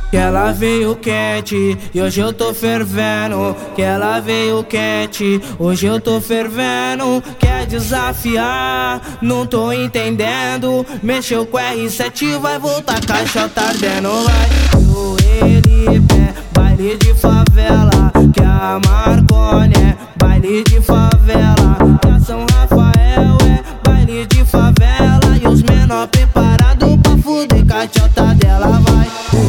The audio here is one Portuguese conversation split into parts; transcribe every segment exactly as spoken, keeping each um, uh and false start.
Que ela veio quente e hoje eu tô fervendo. Que ela veio quente, hoje eu tô fervendo. Quer desafiar, não tô entendendo. Mexeu com R sete, vai voltar, caixa tá ardendo. Vai o ele pé, baile de favela. Que a Marconi é baile de favela. Que a São Rafael é baile de favela. E os menor preparados pra fuder, caixota dela vai.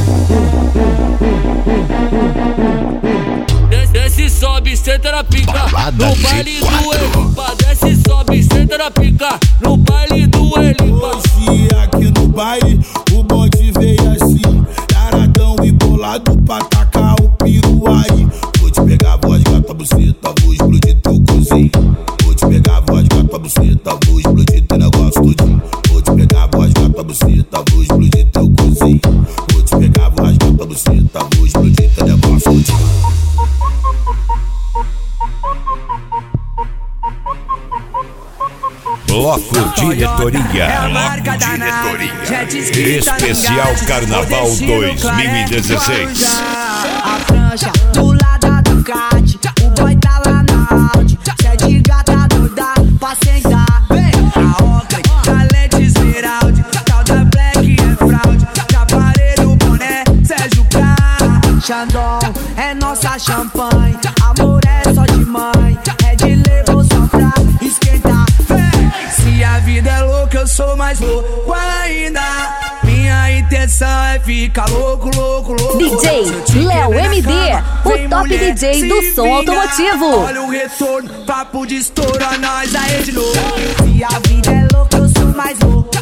Desce, sobe, senta na pica. Balada no baile G quatro. do Elipa. Desce, sobe, senta na pica. No baile do Elipa. Hoje aqui no baile o bonde veio assim, taradão e bolado pra tacar o piru aí. Vou te pegar a voz, gata, buceta, vou explodir teu cozinho. Vou te pegar a voz, gata, buceta, vou explodir teu negócio todinho. Vou te pegar a voz, gata, buceta, vou explodir teu cozinho. Vou te pegar a voz, gata, buceta, vou explodir teu negócio todinho. Bloco Diretoria. Bloco Diretoria. Especial Carnaval dois mil e dezesseis. A prancha do lado da Ducati, o boy tá lá na Audi. Cê de gata doida pra sentar. A Oakley, Galete Esmeralda, tal da Black é fraude. De aparelho, boné, Sérgio K. Xandão é nossa champanhe, amor é só de mãe. É de label só pra esquentar. Se a vida é louca, eu sou mais louco ainda. Minha intenção é ficar louco, louco, louco. D J Léo M D, o top D J do som automotivo. Olha o retorno, papo de estoura, nós aí de novo. Se a vida é louca, eu sou mais louco